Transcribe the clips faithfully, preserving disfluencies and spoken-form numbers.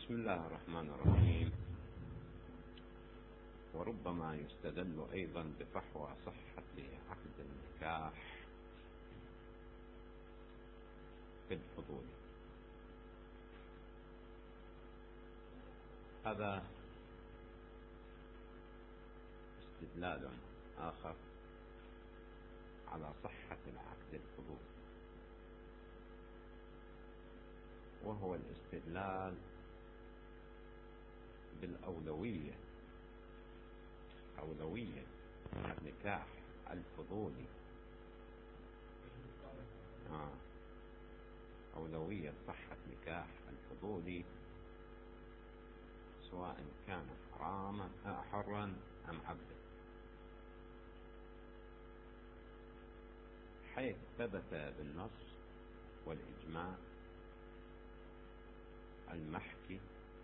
بسم الله الرحمن الرحيم. وربما يستدل أيضا بفحوى صحة عقد النكاح في الفضول. هذا استدلال آخر على صحة العقد الفضولي، وهو الاستدلال بالأولوية، أولوية النكاح الفضولي، آه. أولوية صحة نكاح الفضولي سواء كان حراما حرا أم عبدا، حيث ثبت بالنص والإجماع المحكي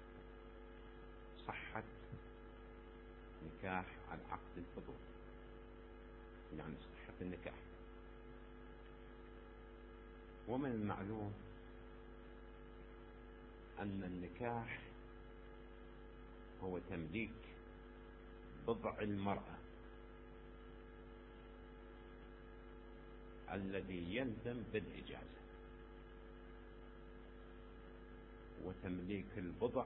صحة نكاح العقد الفضولي، يعني صحة النكاح. ومن المعلوم أن النكاح هو تمليك بضع المرأة الذي يلزم بالإجازة، وتمليك البضع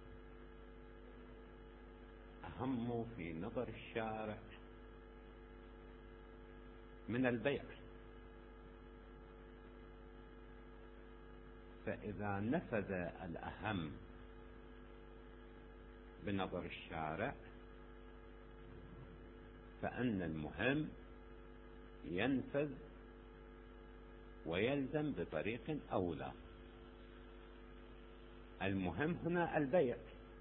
أهم في نظر الشارع من البيع. فإذا نفذ الأهم بنظر الشارع فإن المهم ينفذ ويلزم بطريق أولى. المهم هنا البيع،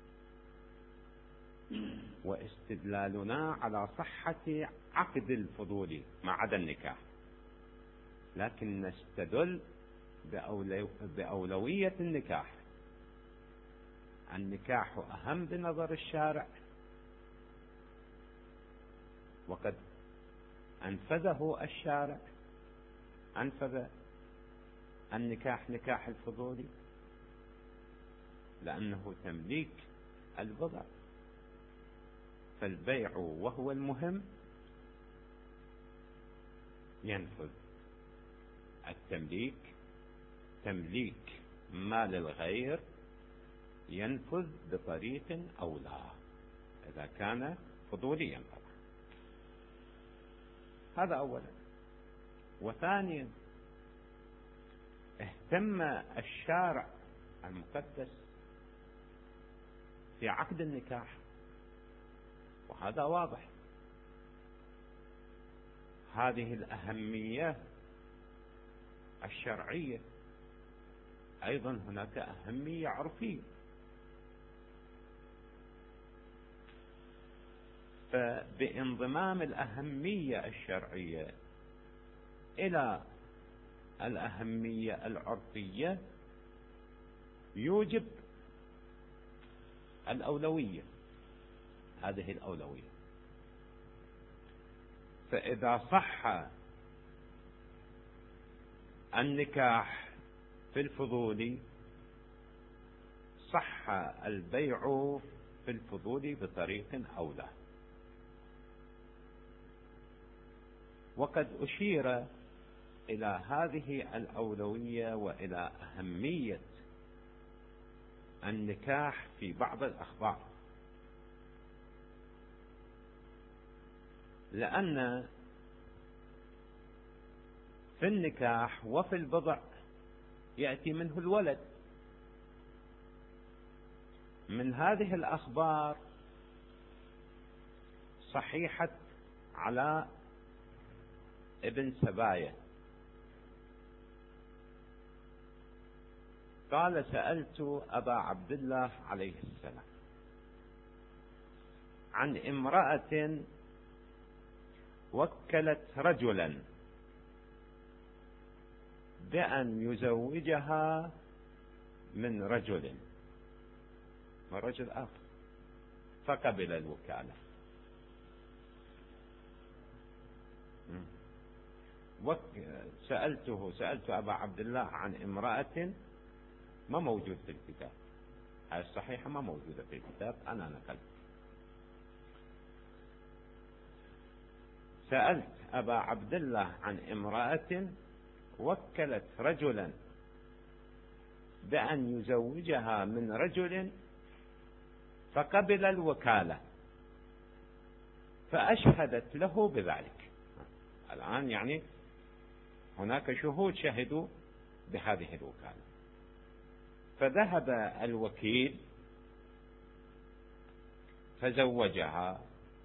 واستدلالنا على صحة عقد الفضول ما عدا النكاح، لكن نستدل بأولوية النكاح. النكاح أهم بنظر الشارع، وقد أنفذه الشارع، أنفذ النكاح نكاح الفضولي لأنه تمليك البضع، فالبيع وهو المهم ينفذ. التمليك، تمليك مال الغير، ينفذ بطريق أولى إذا كان فضوليا طبعا. هذا أولا. وثانيا، اهتم الشارع المقدس في عقد النكاح، وهذا واضح. هذه الأهمية الشرعية، أيضا هناك أهمية عرفية. فبانضمام الأهمية الشرعية إلى الأهمية العرفية يوجب الأولوية، هذه الأولوية. فإذا صح النكاح في الفضول صح البيع في الفضول بطريق أولى. وقد أشير إلى هذه الأولوية وإلى أهمية النكاح في بعض الأخبار، لأن في النكاح وفي البضع يأتي منه الولد. من هذه الأخبار صحيحة على ابن سباية قال: سألت أبا عبد الله عليه السلام عن امرأة وكلت رجلا بأن يزوجها من رجل من رجل آخر، فقبل الوكالة. سألته سألت أبا عبد الله عن امرأة، ما موجود في الكتاب، هذه الصحيحة ما موجودة في الكتاب، أنا نقلت. سألت أبا عبد الله عن امرأة وكلت رجلا بأن يزوجها من رجل فقبل الوكالة فأشهدت له بذلك. الآن يعني هناك شهود شهدوا بهذه الوكالة، فذهب الوكيل فزوجها،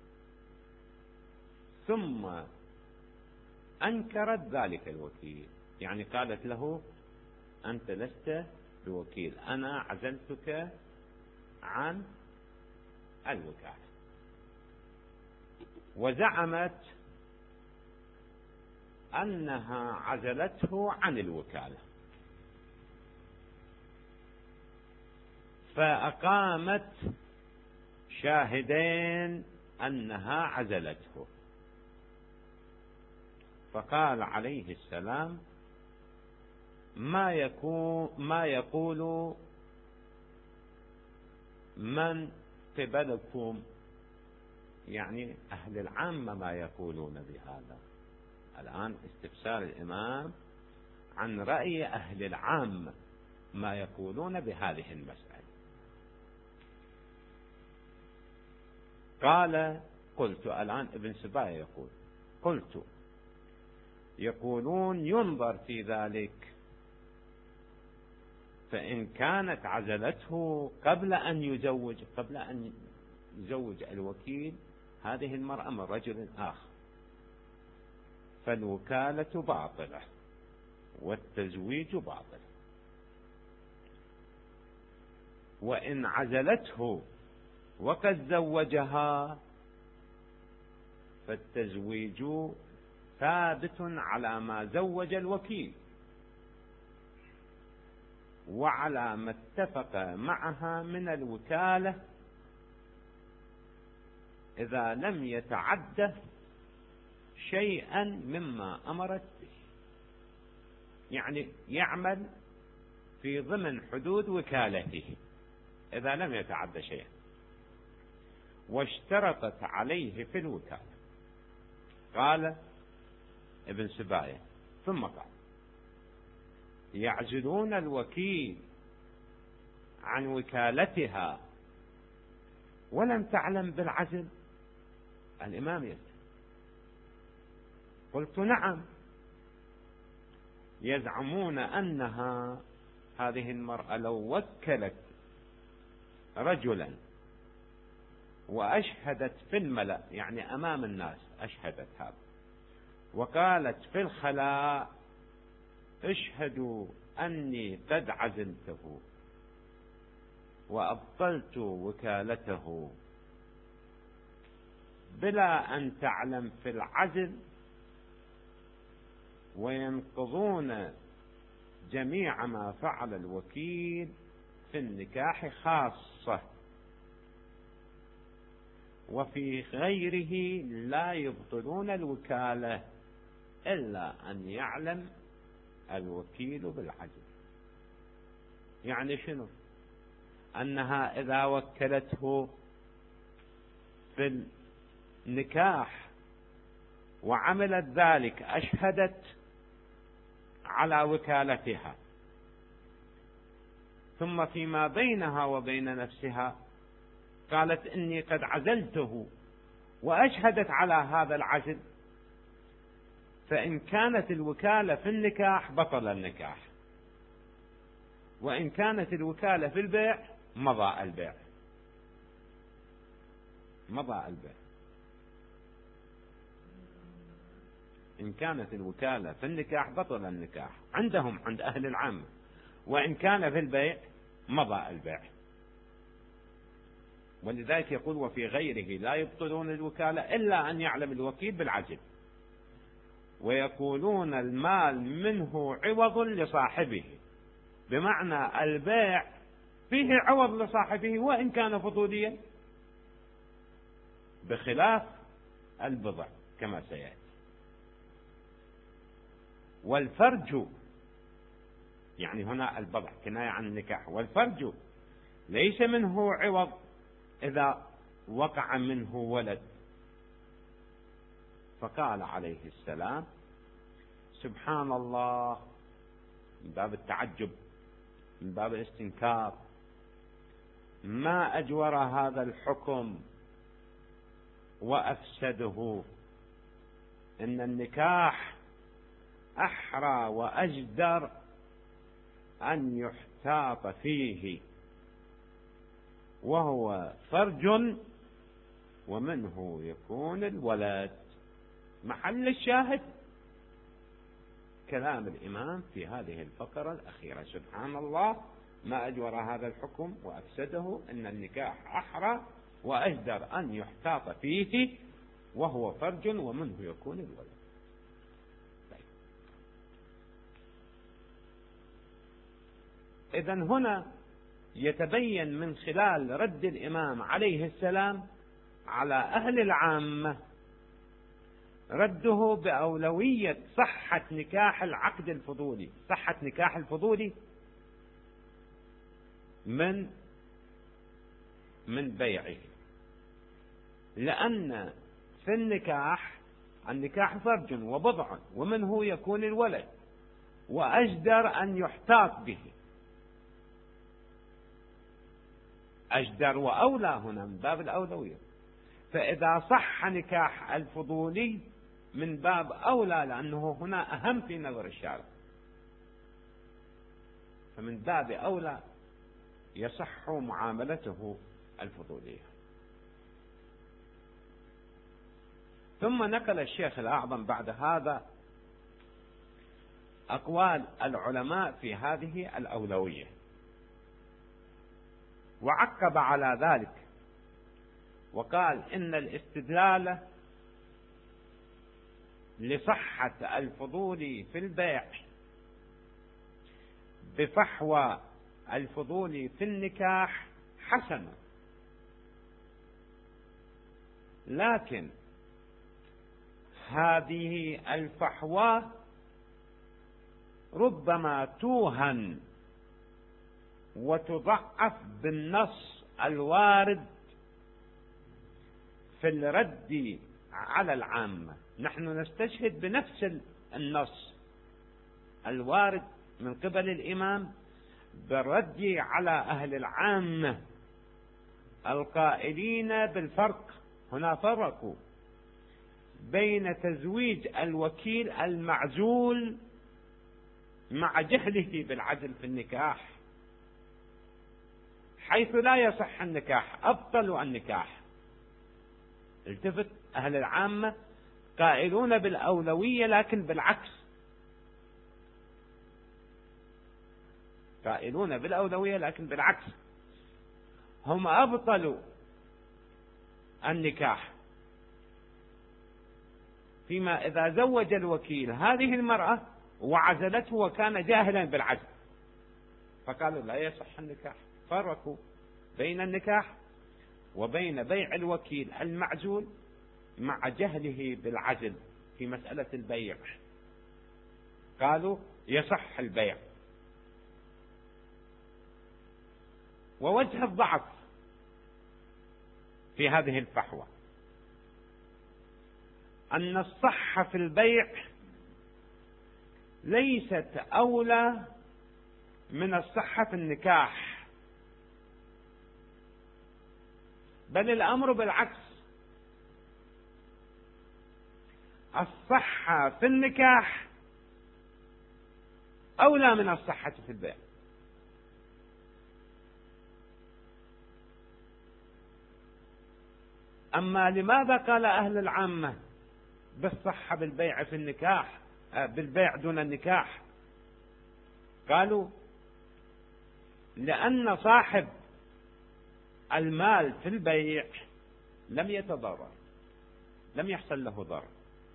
ثم أنكرت ذلك الوكيل، يعني قالت له أنت لست بوكيل، أنا عزلتك عن الوكالة، وزعمت أنها عزلته عن الوكالة، فأقامت شاهدين أنها عزلته. فقال عليه السلام ما يكون ما يقول من قبلكم، يعني أهل العامة ما يقولون بهذا. الآن استفسار الإمام عن رأي أهل العامة ما يقولون بهذه المسألة. قال قلت، الآن ابن سبايا يقول قلت يقولون ينظر في ذلك، فإن كانت عزلته قبل أن يزوج قبل أن يزوج الوكيل هذه المرأة من رجل آخر فالوكالة باطلة والتزويج باطل، وإن عزلته وقد زوجها فالتزويج ثابت على ما زوج الوكيل وعلى ما اتفق معها من الوكالة إذا لم يتعد شيئا مما أمرت به، يعني يعمل في ضمن حدود وكالته إذا لم يتعد شيئا. واشترطت عليه في الوكالة. قال ابن سبايا ثم قال يعزلون الوكيل عن وكالتها ولم تعلم بالعزل. الإمام يسأل قلت نعم، يزعمون أنها هذه المرأة لو وكلت رجلا وأشهدت في الملأ، يعني أمام الناس أشهدت هذا، وقالت في الخلاء اشهدوا أني قد عزلته وأبطلت وكالته بلا أن تعلم في العزل، وينقضون جميع ما فعل الوكيل في النكاح خاصة، وفي غيره لا يبطلون الوكالة إلا أن يعلم الوكيل بالعزل. يعني شنو؟ أنها إذا وكلته في النكاح وعملت ذلك أشهدت على وكالتها، ثم فيما بينها وبين نفسها قالت إني قد عزلته وأشهدت على هذا العزل، فإن كانت الوكالة في النكاح بطل النكاح، وإن كانت الوكالة في البيع مضى البيع مضى البيع. إن كانت الوكالة في النكاح بطل النكاح عندهم عند أهل العامة، وإن كان في البيع مضى البيع. ولذلك يقول وفي غيره لا يبطلون الوكالة إلا أن يعلم الوكيل بالعزل. ويقولون المال منه عوض لصاحبه، بمعنى البيع فيه عوض لصاحبه وإن كان فضوليا، بخلاف البضع كما سيأتي. والفرج، يعني هنا البضع كناية عن النكاح، والفرج ليس منه عوض إذا وقع منه ولد. فقال عليه السلام: سبحان الله، من باب التعجب، من باب الاستنكار، ما أجور هذا الحكم وأفسده، إن النكاح أحرى وأجدر أن يحتاط فيه، وهو فرج ومنه يكون الولد. محل الشاهد كلام الإمام في هذه الفقرة الأخيرة: سبحان الله، ما أجور هذا الحكم وأفسده، إن النكاح أحرى وأجدر أن يحتاط فيه، وهو فرج ومنه يكون الولد. طيب. إذن هنا يتبين من خلال رد الإمام عليه السلام على أهل العامة رده بأولوية صحة نكاح العقد الفضولي، صحة نكاح الفضولي من من بيعه، لأن في النكاح النكاح فرج وبضع ومنه يكون الولد، وأجدر أن يحتاط به. أجدر وأولى هنا من باب الأولوية. فإذا صح نكاح الفضولي من باب أولى، لأنه هنا أهم في نظر الشارع، فمن باب أولى يصح معاملته الفضولية. ثم نقل الشيخ الأعظم بعد هذا أقوال العلماء في هذه الأولوية، وعقب على ذلك وقال: إن الاستدلال لصحة الفضول في البيع بفحوى الفضول في النكاح حسن، لكن هذه الفحوى ربما توهن وتضعف بالنص الوارد في الرد على العامة. نحن نستشهد بنفس النص الوارد من قبل الإمام بالرد على أهل العامة القائلين بالفرق. هنا فرقوا بين تزويج الوكيل المعزول مع جهله بالعدل في النكاح، حيث لا يصح النكاح، أبطلوا النكاح. التفت أهل العامة قائلون بالأولوية لكن بالعكس، قائلون بالأولوية لكن بالعكس، هم أبطلوا النكاح فيما إذا زوج الوكيل هذه المرأة وعزلته وكان جاهلا بالعزل، فقالوا لا يصح النكاح. فرقوا بين النكاح وبين بيع الوكيل المعزول مع جهله بالعزل في مسألة البيع، قالوا يصح البيع. ووجه الضعف في هذه الفحوى أن الصحة في البيع ليست أولى من الصحة في النكاح، بل الأمر بالعكس، الصحة في النكاح أولى من الصحة في البيع. أما لماذا قال أهل العامة بالصحة بالبيع في النكاح، بالبيع دون النكاح؟ قالوا لأن صاحب المال في البيع لم يتضرر، لم يحصل له ضرر.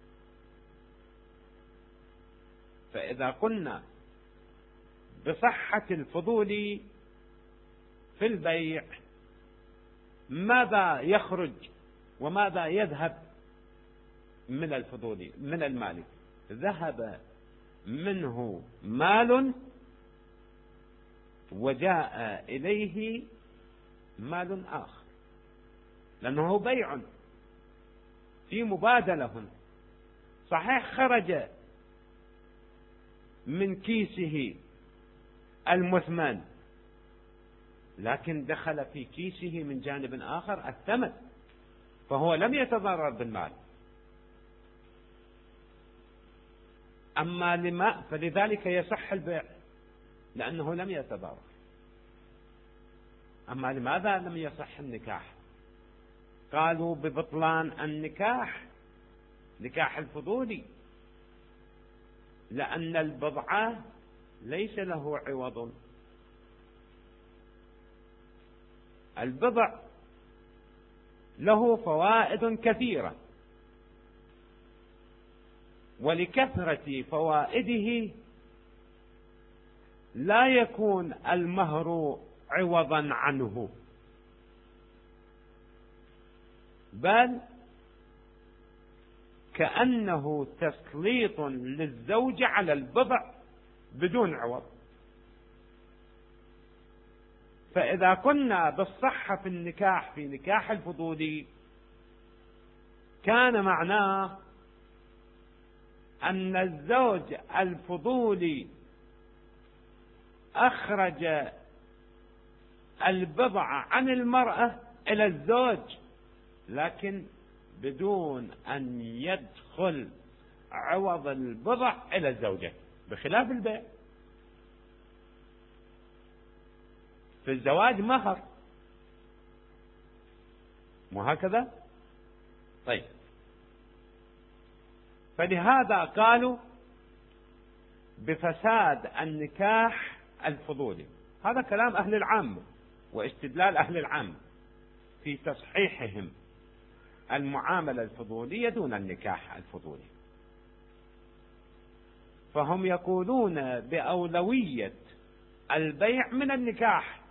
فإذا قلنا بصحة الفضول في البيع، ماذا يخرج وماذا يذهب من الفضول من المال؟ ذهب منه مال وجاء إليه مال آخر، لأنه بيع في مبادلة هنا. صحيح خرج من كيسه المثمن، لكن دخل في كيسه من جانب آخر الثمن، فهو لم يتضرر بالمال. أما لما فلذلك يصح البيع لأنه لم يتضرر. أما لماذا لم يصح النكاح؟ قالوا ببطلان النكاح، نكاح الفضولي، لأن البضعة ليس له عوض. البضع له فوائد كثيرة، ولكثرة فوائده لا يكون المهر عوضا عنه، بل كأنه تسليط للزوج على البضع بدون عوض. فإذا كنا بالصحة في النكاح في نكاح الفضولي، كان معناه أن الزوج الفضولي أخرج البضع عن المرأة إلى الزوج، لكن بدون أن يدخل عوض البضع إلى الزوجة، بخلاف البيع. في الزواج مهر، مو هكذا؟ طيب، فلهذا قالوا بفساد النكاح الفضولي. هذا كلام أهل العامة واستدلال أهل العامة في تصحيحهم المعاملة الفضولية دون النكاح الفضولي. فهم يقولون بأولوية البيع من النكاح،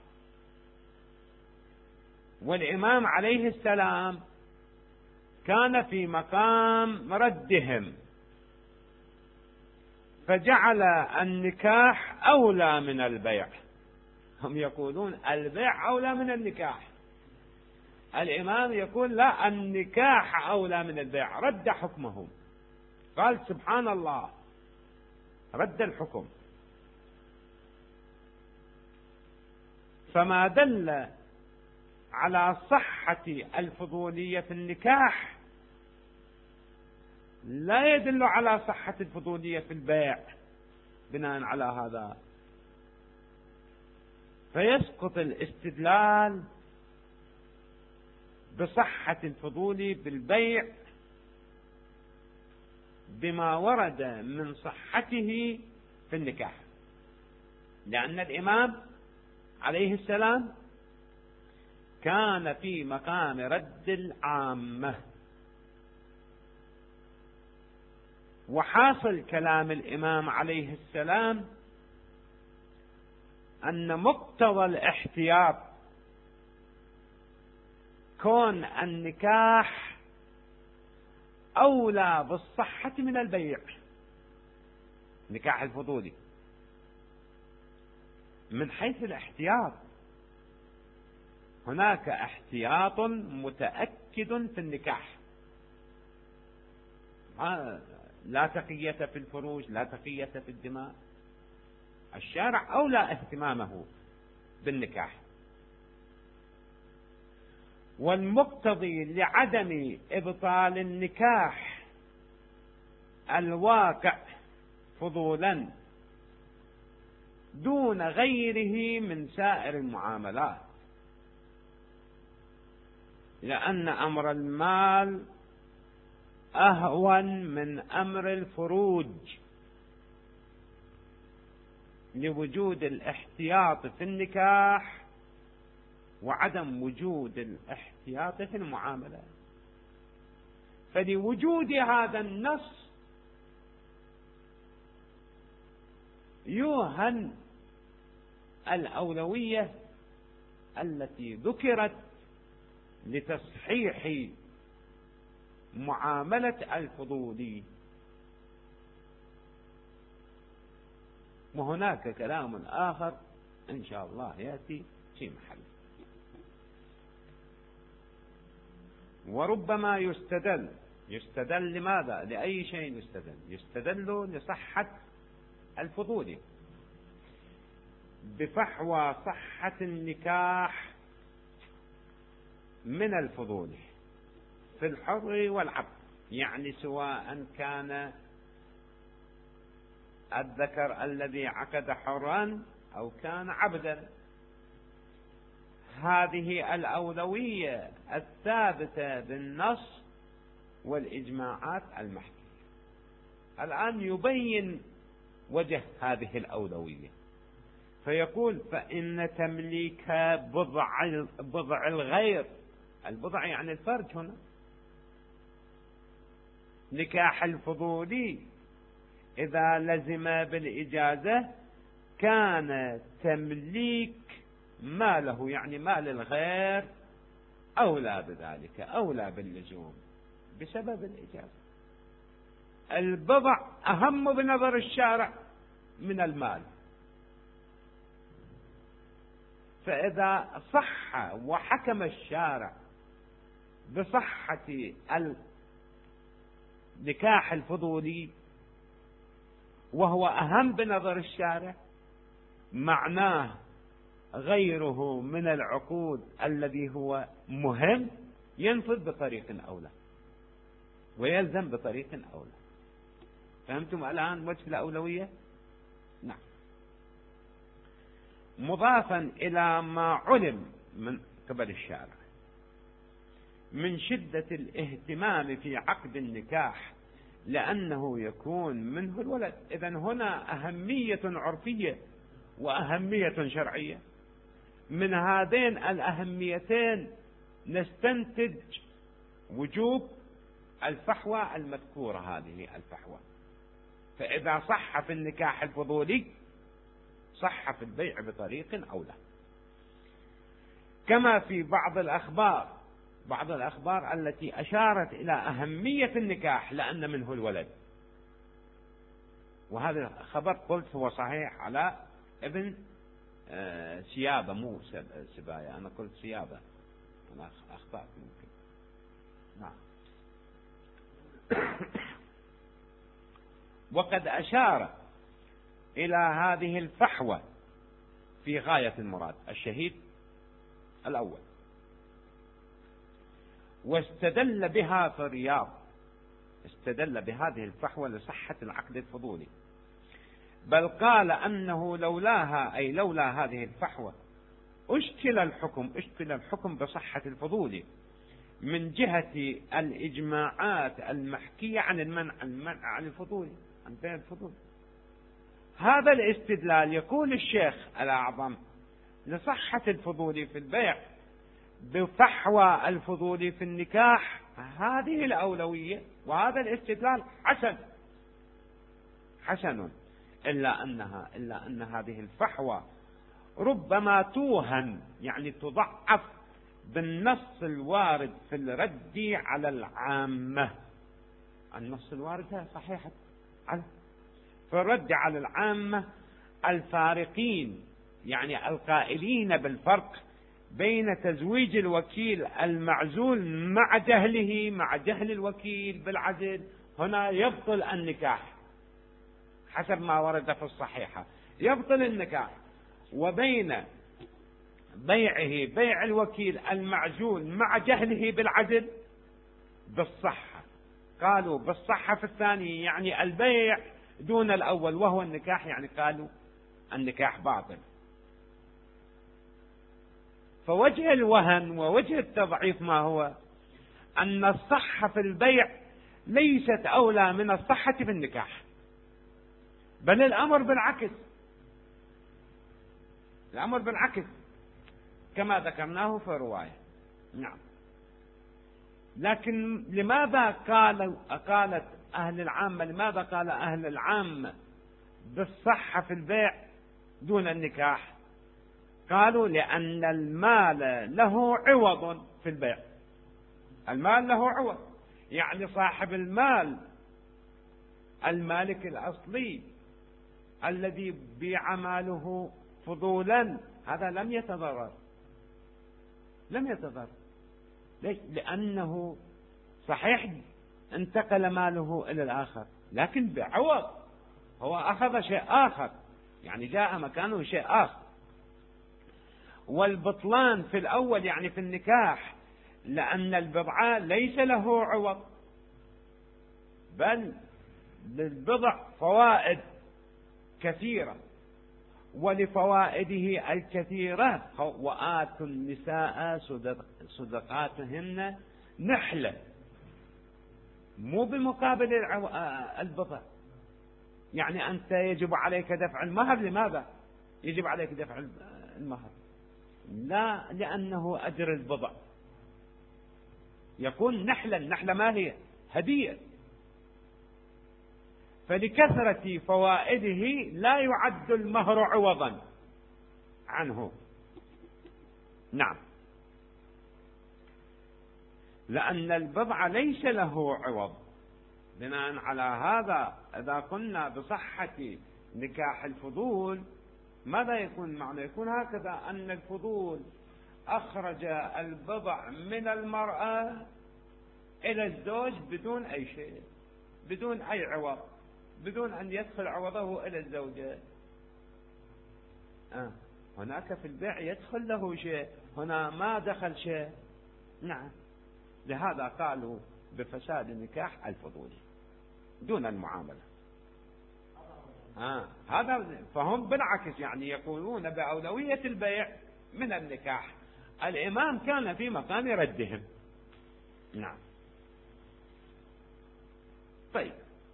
والإمام عليه السلام كان في مقام ردهم، فجعل النكاح أولى من البيع. هم يقولون البيع أولى من النكاح، الإمام يقول لا، النكاح أولى من البيع، رد حكمهم. قال سبحان الله، رد الحكم. فما دل على صحة الفضولية في النكاح لا يدل على صحة الفضولية في البيع. بناء على هذا فيسقط الاستدلال بصحة الفضول بالبيع بما ورد من صحته في النكاح، لأن الإمام عليه السلام كان في مقام رد العامة. وحاصل كلام الإمام عليه السلام أن مقتضى الاحتياط كون النكاح أولى بالصحة من البيع، نكاح الفضولي من حيث الاحتياط. هناك احتياط متأكد في النكاح، لا تقية في الفروج، لا تقية في الدماء. الشارع أولى اهتمامه بالنكاح. والمقتضي لعدم إبطال النكاح الواقع فضولا دون غيره من سائر المعاملات، لأن أمر المال أهون من أمر الفروج لوجود الاحتياط في النكاح وعدم وجود الاحتياط في المعاملة. فلوجود هذا النص يوهن الأولوية التي ذكرت لتصحيح معاملة الفضولي. وهناك كلام آخر إن شاء الله يأتي في محله. وربما يستدل يستدل لماذا؟ لأي شيء يستدل؟ يستدل لصحة الفضول بفحوى صحة النكاح من الفضول في الحر والعبد، يعني سواء كان الذكر الذي عقد حرا أو كان عبدا. هذه الأولوية الثابتة بالنص والإجماعات المحكية. الآن يبين وجه هذه الأولوية، فيقول: فإن تمليك بضع بضع الغير، البضع يعني الفرج هنا، نكاح الفضولي إذا لزم بالإجازة كان تمليك ماله، يعني مال الغير، أولى بذلك، أولى باللزوم بسبب الإجازة. البضع أهم بنظر الشارع من المال، فإذا صح وحكم الشارع بصحة النكاح الفضولي وهو أهم بنظر الشارع، معناه غيره من العقود الذي هو مهم ينفذ بطريق أولى ويلزم بطريق أولى. فهمتم الآن وجه الأولوية؟ نعم. مضافا إلى ما علم من قبل الشارع من شدة الاهتمام في عقد النكاح لأنه يكون منه الولد. إذن هنا أهمية عرفية وأهمية شرعية. من هذين الأهميتين نستنتج وجوب الفحوى المذكورة، هذه الفحوى. فإذا صح في النكاح الفضولي صح في البيع بطريق أولى، كما في بعض الأخبار بعض الأخبار التي أشارت إلى أهمية النكاح لأن منه الولد. وهذا الخبر قلت هو صحيح على ابن سيابة، مو سبايا، أنا قلت سيابة، أنا أخطأت ممكن. نعم. وقد أشار إلى هذه الفحوى في غاية المراد الشهيد الأول، واستدل بها في الرياض، استدل بهذه الفحوى لصحة العقد الفضولي، بل قال أنه لولاها، أي لولا هذه الفحوى، أشكل الحكم أشكل الحكم بصحة الفضول من جهة الإجماعات المحكية عن المنع المنع عن الفضول، عن بيع الفضول. هذا الاستدلال يقول الشيخ الأعظم لصحة الفضول في البيع بفحوى الفضول في النكاح، هذه الأولوية، وهذا الاستدلال حسن حسن إلا أنها إلا أن هذه الفحوى ربما توهن، يعني تضعف بالنص الوارد في الرد على العامة. النص الوارد صحيح في الرد على العامة الفارقين، يعني القائلين بالفرق بين تزويج الوكيل المعزول مع جهله مع جهل الوكيل بالعزل، هنا يبطل النكاح حسب ما ورد في الصحيحة، يبطل النكاح، وبين بيعه بيع الوكيل المعزول مع جهله بالعزل بالصحة. قالوا بالصحة في الثاني يعني البيع دون الأول وهو النكاح، يعني قالوا النكاح باطل. فوجه الوهن ووجه التضعيف ما هو؟ أن الصحة في البيع ليست أولى من الصحة في النكاح، بل الأمر بالعكس، الأمر بالعكس كما ذكرناه في الرواية. نعم. لكن لماذا قال قالت أهل العامة لماذا قال أهل العامة بالصحة في البيع دون النكاح؟ قالوا لأن المال له عوض في البيع، المال له عوض، يعني صاحب المال المالك الأصلي الذي بيع ماله فضولا هذا لم يتضرر لم يتضرر ليش؟ لأنه صحيح انتقل ماله إلى الآخر لكن بعوض، هو أخذ شيء آخر، يعني جاء مكانه شيء آخر. والبطلان في الأول يعني في النكاح لأن البضعة ليس له عوض، بل للبضع فوائد كثيرة، ولفوائده الكثيرة وآتوا النساء صدقاتهن نحلة، مو بمقابل البضع. يعني أنت يجب عليك دفع المهر، لماذا يجب عليك دفع المهر؟ لا لأنه أجر البضع، يكون نحلا. النحلة ما هي؟ هدية. فلكثرة فوائده لا يعد المهر عوضا عنه. نعم، لأن البضع ليس له عوض. بناء على هذا إذا قلنا بصحة نكاح الفضول ماذا يكون معنى؟ يكون هكذا أن الفضول أخرج البضع من المرأة إلى الزوج بدون أي شيء، بدون أي عوض، بدون أن يدخل عوضه إلى الزوجة. آه. هناك في البيع يدخل له شيء، هنا ما دخل شيء. نعم، لهذا قالوا بفساد النكاح الفضولي دون المعاملة. آه. هذا فهم بالعكس يعني يقولون بأولوية البيع من النكاح. الإمام كان في مقام ردهم. نعم. طيب،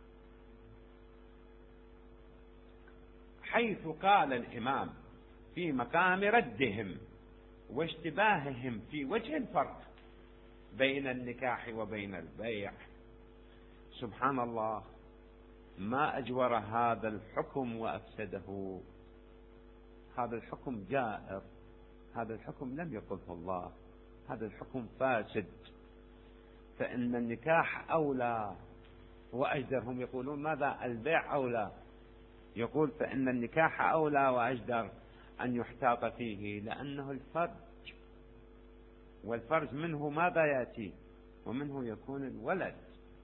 حيث قال الإمام في مقام ردهم واشتباههم في وجه الفرق بين النكاح وبين البيع، سبحان الله ما أجور هذا الحكم وأفسده. هذا الحكم جائر، هذا الحكم لم يقله الله، هذا الحكم فاسد. فإن النكاح أولى وأجدر. هم يقولون ماذا؟ البيع أولى. يقول فإن النكاح أولى وأجدر أن يحتاط فيه، لأنه الفرج، والفرج منه ماذا يأتي؟ ومنه يكون الولد.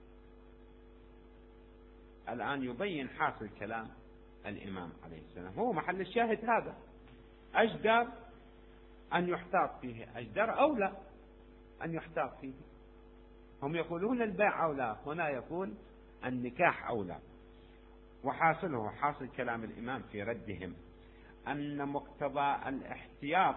الآن يبين حاصل كلام الإمام عليه السلام، هو محل الشاهد هذا. أجدر أن يحتاط فيه، أجدر أولى أن يحتاط فيه. هم يقولون البيع أولى، هنا يقول النكاح أولى. وحاصله حاصل كلام الإمام في ردهم أن مقتضى الاحتياط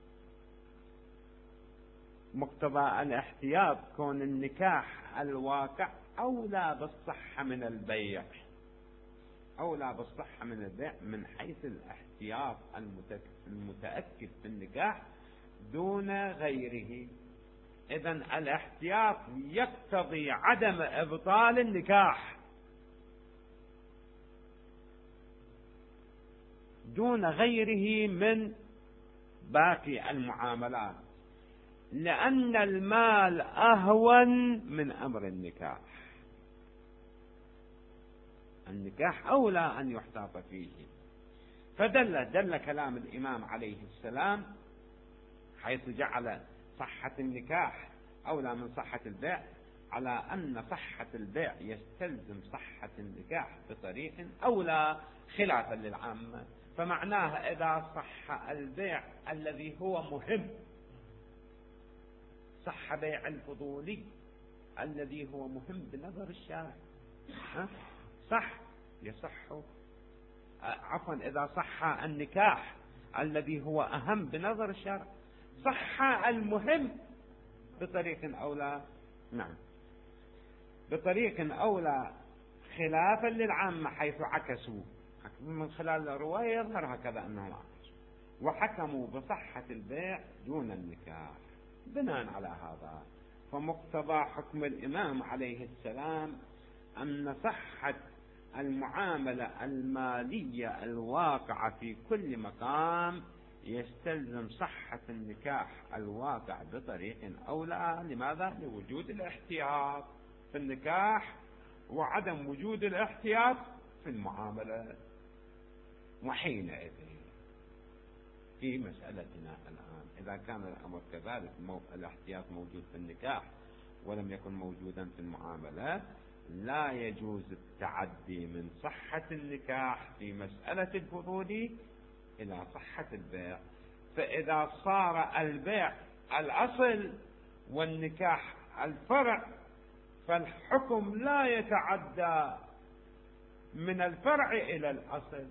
مقتضى الاحتياط كون النكاح الواقع أولى بالصحة من البيع، أولى بالصحة من البيع من حيث الاحتياط المتأكد في النكاح دون غيره. إذن الاحتياط يقتضي عدم إبطال النكاح دون غيره من باقي المعاملات، لأن المال أهون من أمر النكاح. النكاح أولى أن يحتاط فيه. فدل دل كلام الإمام عليه السلام حيث جعل صحة النكاح أولى من صحة البيع على أن صحة البيع يستلزم صحة النكاح بطريق أولى خلافا للعامة. فمعناه إذا صح البيع الذي هو مهم، صح بيع الفضولي الذي هو مهم بنظر الشارع، صح يصح. عفوا، إذا صح النكاح الذي هو أهم بنظر الشارع، صح المهم بطريق أولى. نعم، بطريق أولى خلافا للعامة حيث عكسوا. من خلال الرواية يظهر هكذا أنهم عكسوا وحكموا بصحة البيع دون النكاح. بناء على هذا فمقتضى حكم الإمام عليه السلام أن صحة المعاملة المالية الواقعة في كل مقام يستلزم صحة النكاح الواقع بطريق أولى. لماذا؟ لوجود الاحتياط في النكاح وعدم وجود الاحتياط في المعاملة. وحينئذ في مسألتنا الآن إذا كان الأمر كذلك الاحتياط موجود في النكاح ولم يكن موجودا في المعاملات، لا يجوز التعدي من صحة النكاح في مسألة الفضول إلى صحة البيع. فإذا صار البيع الأصل والنكاح الفرع، فالحكم لا يتعدى من الفرع إلى الأصل،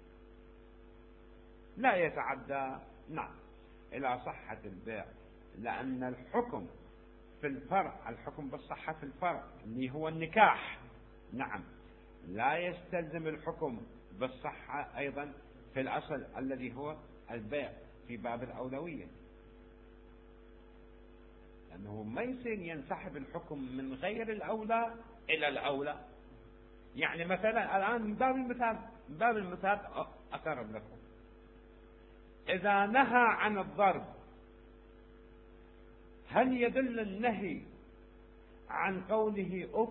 لا يتعدى نعم إلى صحة البيع، لأن الحكم في الفرع، الحكم بالصحة في الفرع اللي هو النكاح، نعم، لا يستلزم الحكم بالصحة أيضا في الأصل الذي هو البيع في باب الأولوية، لأنه ما يصير ينسحب الحكم من غير الأولى إلى الأولى. يعني مثلا الآن من باب المثال، من باب المثال أقرب لكم، إذا نهى عن الضرب، هل يدل النهي عن قوله أف؟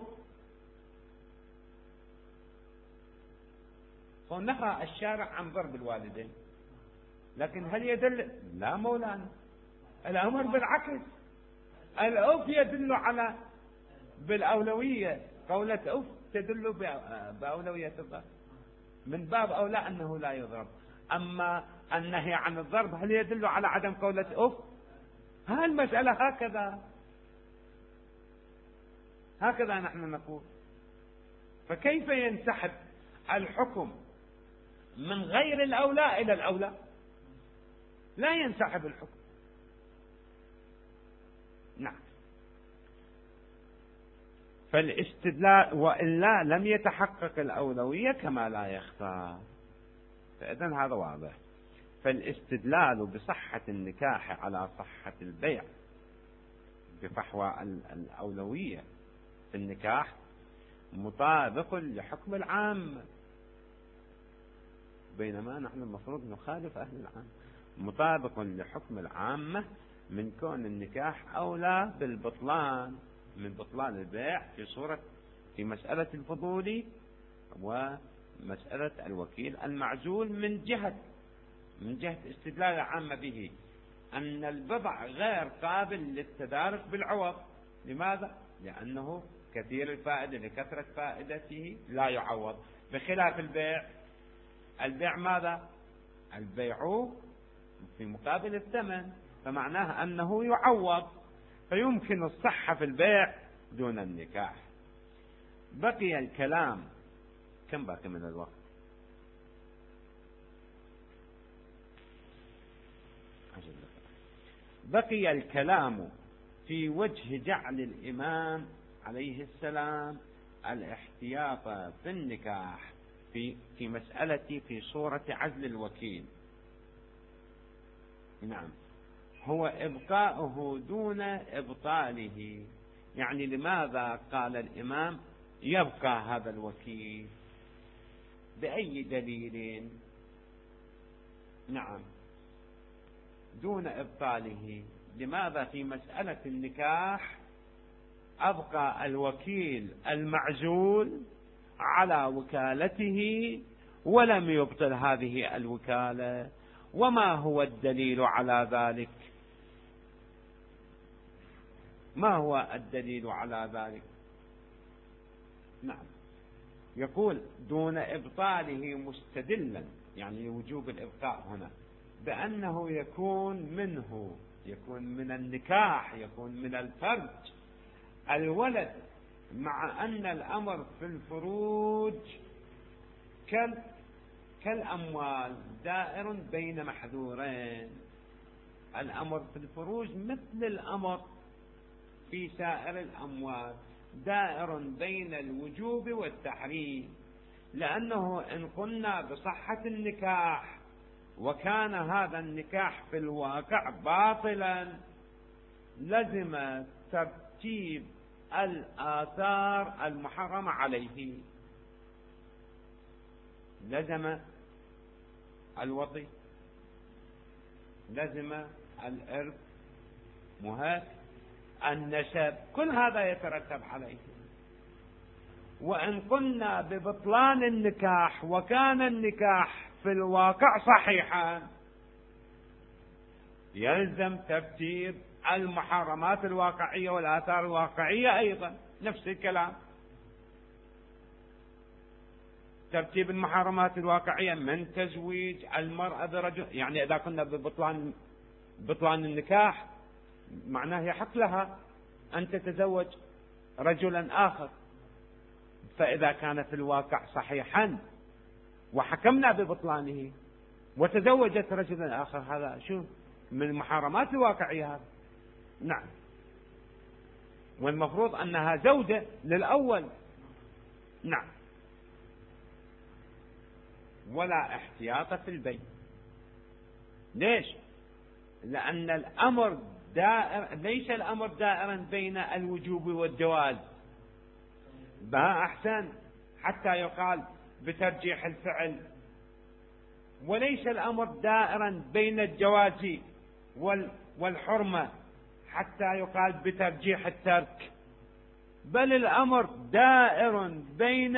فنهى الشارع عن ضرب الوالدين، لكن هل يدل؟ لا مولانا، الأمر بالعكس، الأف يدل على بالأولوية، قولة أف تدل بأولوية الضرب، من باب أولى أنه لا يضرب. أما النهي عن الضرب هل يدل على عدم قولة أف؟ ها المسألة هكذا، هكذا نحن نقول. فكيف ينسحب الحكم من غير الأولى إلى الأولى؟ لا ينسحب الحكم، نعم. فالاستدلال وإلا لم يتحقق الأولوية كما لا يخفى، فإذن هذا واضح. فالاستدلال بصحة النكاح على صحة البيع بفحوى الأولوية في النكاح مطابق لحكم العام، بينما نحن المفروض نخالف أهل العام، مطابق لحكم العامة من كون النكاح أولى بالبطلان، من بطلان البيع في صورة في مسألة الفضول ومسألة الوكيل المعزول، من جهة من جهة استدلال العامة به أن البضع غير قابل للتدارك بالعوض. لماذا؟ لأنه كثير الفائدة، لكثرة فائدته لا يعوض، بخلاف البيع. البيع ماذا؟ البيع في مقابل الثمن، فمعناه أنه يعوض، فيمكن الصحة في البيع دون النكاح. بقي الكلام، كم باقي من الوقت؟ بقي الكلام في وجه جعل الإمام عليه السلام الاحتياط في النكاح في في مسألة في صورة عزل الوكيل. نعم، هو إبقاؤه دون إبطاله. يعني لماذا قال الإمام يبقى هذا الوكيل؟ بأي دليل؟ نعم، دون إبطاله. لماذا في مسألة النكاح أبقى الوكيل المعزول على وكالته ولم يبطل هذه الوكالة؟ وما هو الدليل على ذلك؟ ما هو الدليل على ذلك؟ نعم، يقول دون إبطاله مستدلا، يعني وجوب الإبقاء هنا بأنه يكون منه، يكون من النكاح، يكون من الفرج الولد، مع أن الأمر في الفروج كالأموال دائر بين محذورين. الأمر في الفروج مثل الأمر في سائر الأموال، دائر بين الوجوب والتحريم، لأنه إن قلنا بصحة النكاح وكان هذا النكاح في الواقع باطلا لزم ترتيب الآثار المحرمة عليه، لزم الوطي، لزم الإرث، مهات، النسب، كل هذا يترتب عليه. وإن قلنا ببطلان النكاح وكان النكاح في الواقع صحيحا يلزم ترتيب المحرمات الواقعية والآثار الواقعية أيضا، نفس الكلام. ترتيب المحرمات الواقعية من تزويج المرأة برجل، يعني إذا كنا ببطلان بطلان النكاح معناه يحق لها أن تتزوج رجلا آخر، فإذا كان في الواقع صحيحا وحكمنا ببطلانه وتزوجت رجلا آخر، هذا شو من المحرمات الواقعية هذا. نعم، والمفروض أنها زوجة للأول. نعم، ولا احتياط في البيع. ليش؟ لأن الأمر دائر، ليس الأمر دائرا بين الوجوب والجواز، بها أحسن حتى يقال بترجيح الفعل، وليس الأمر دائرا بين الجواز والحرمة حتى يقال بترجيح الترك، بل الأمر دائر بين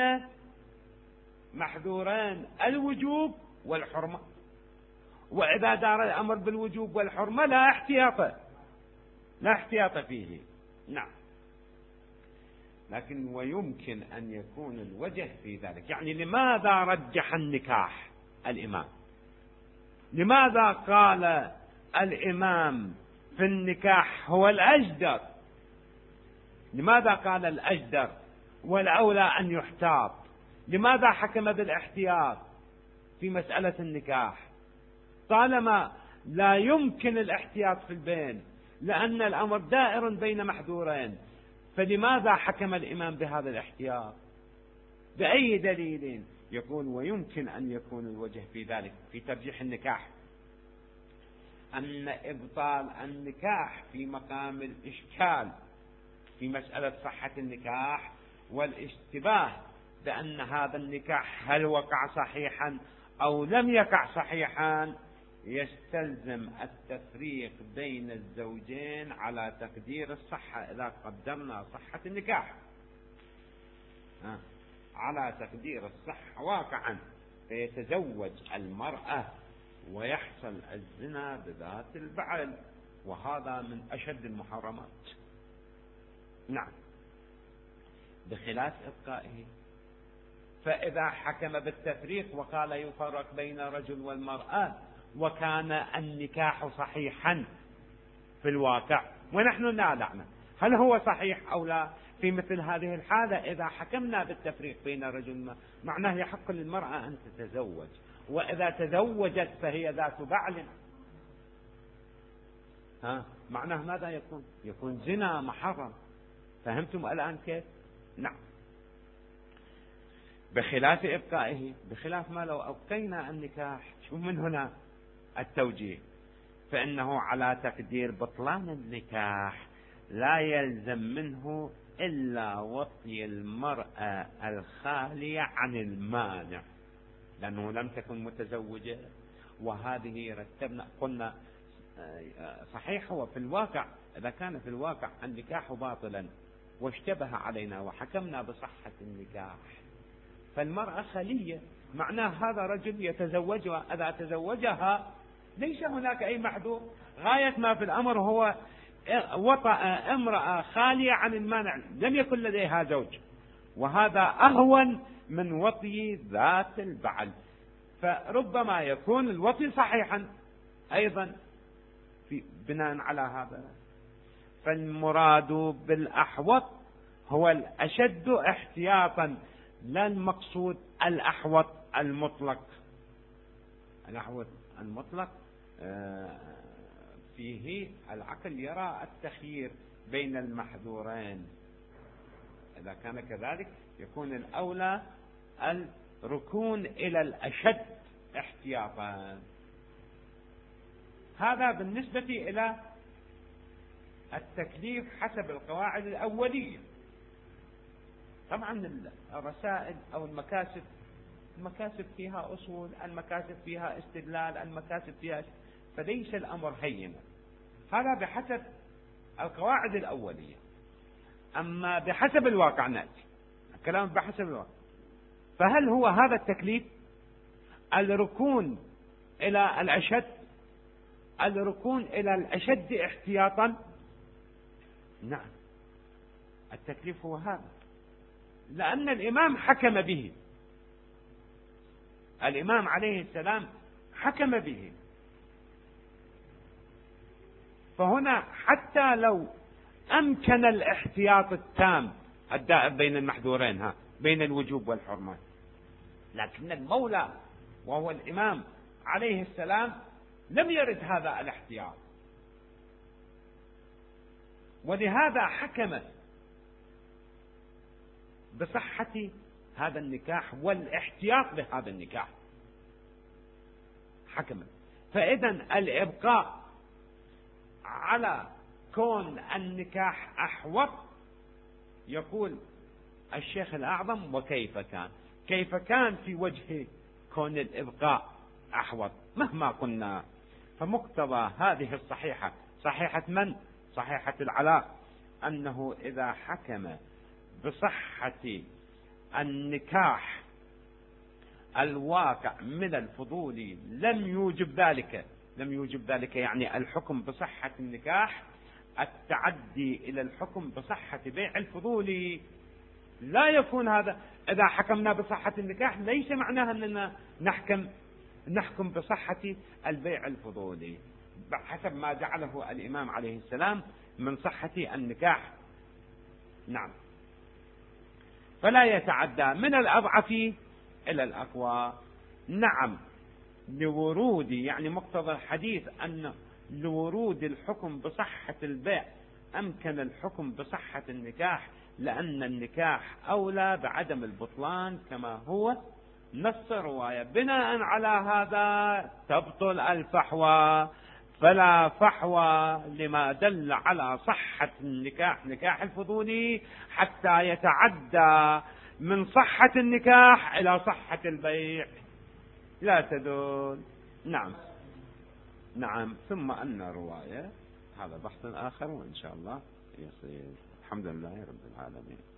محذورين الوجوب والحرمة. وإذا دار الأمر بالوجوب والحرمة لا احتياط لا احتياط فيه. نعم، لكن ويمكن أن يكون الوجه في ذلك. يعني لماذا رجح النكاح الإمام؟ لماذا قال الإمام في النكاح هو الأجدر؟ لماذا قال الأجدر والأولى أن يحتاط؟ لماذا حكم بالاحتياط في مسألة النكاح طالما لا يمكن الاحتياط في البين، لأن الأمر دائر بين محذورين؟ فلماذا حكم الإمام بهذا الاحتياط؟ بأي دليل؟ يقول ويمكن أن يكون الوجه في ذلك في ترجيح النكاح أن إبطال النكاح في مقام الإشكال في مسألة صحة النكاح والاشتباه بأن هذا النكاح هل وقع صحيحا أو لم يقع صحيحا، يستلزم التفريق بين الزوجين على تقدير الصحة. إذا قدرنا صحة النكاح على تقدير الصحة واقعا، فيتزوج المرأة ويحصل الزنا بذات البعل، وهذا من أشد المحرمات. نعم، بخلاف إبقائه. فإذا حكم بالتفريق وقال يفرق بين رجل والمرأة وكان النكاح صحيحا في الواقع ونحن لا نعلم هل هو صحيح أو لا، في مثل هذه الحالة إذا حكمنا بالتفريق بين رجل والمرأة معناه يحق للمرأة أن تتزوج، وإذا تزوجت فهي ذات بعل. ها معناه ماذا يكون؟ يكون زنا محرم. فهمتم الآن كيف؟ نعم، بخلاف إبقائه. بخلاف ما لو أبقينا النكاح، شوف من هنا التوجيه، فإنه على تقدير بطلان النكاح لا يلزم منه إلا وطي المرأة الخالية عن المانع، لأنه لم تكن متزوجة. وهذه رتبنا قلنا صحيح هو في الواقع، إذا كان في الواقع النكاح باطلا واشتبه علينا وحكمنا بصحة النكاح، فالمرأة خلية، معناه هذا رجل يتزوجها، إذا تزوجها ليس هناك أي محذور. غاية ما في الأمر هو وطأ امرأة خالية عن المانع، لم يكن لديها زوج، وهذا أهون من وطي ذات البعل. فربما يكون الوطي صحيحا أيضا في بناء على هذا. فالمراد بالأحوط هو الأشد احتياطا، لا المقصود الأحوط المطلق. الأحوط المطلق فيه العقل يرى التخيير بين المحذورين، إذا كان كذلك يكون الأولى الركون إلى الأشد احتياطا. هذا بالنسبة إلى التكليف حسب القواعد الأولية. طبعا الرسائل أو المكاسب، المكاسب فيها أصول، المكاسب فيها استدلال، المكاسب فيها، فليس الأمر هينا. هذا بحسب القواعد الأولية. أما بحسب الواقع نأتي الكلام بحسب الواقع. فهل هو هذا التكليف الركون إلى الأشد الركون إلى الأشد احتياطا؟ نعم، التكليف هو هذا، لأن الإمام حكم به، الإمام عليه السلام حكم به. فهنا حتى لو أمكن الاحتياط التام الدائم بين المحذورين، ها بين الوجوب والحرمات، لكن المولى وهو الإمام عليه السلام لم يرد هذا الاحتياط، ولهذا حكم بصحة هذا النكاح والاحتياط بهذا النكاح حكما. فإذا الإبقاء على كون النكاح أحوط، يقول الشيخ الأعظم: وكيف كان؟ كيف كان في وجه كون الإبقاء أحوط مهما قلنا؟ فمقتضى هذه الصحيحة، صحيحة من؟ صحيحة العلاء، أنه إذا حكم بصحة النكاح الواقع من الفضول لم يوجب ذلك، لم يوجب ذلك يعني الحكم بصحة النكاح التعدي إلى الحكم بصحة بيع الفضول. لا يكون هذا، إذا حكمنا بصحة النكاح ليس معناها أننا نحكم نحكم بصحة البيع الفضولي بحسب ما جعله الإمام عليه السلام من صحة النكاح. نعم، فلا يتعدى من الأضعف إلى الأقوى. نعم، لورود يعني مقتضى الحديث أن لورود الحكم بصحة البيع أمكن الحكم بصحة النكاح، لأن النكاح أولى بعدم البطلان كما هو نص الرواية. بناء على هذا تبطل الفحوى، فلا فحوى لما دل على صحة النكاح نكاح الفضولي حتى يتعدى من صحة النكاح إلى صحة البيع، لا تدل. نعم نعم. ثم أن الرواية هذا بحث آخر وإن شاء الله يصير. الحمد لله رب العالمين.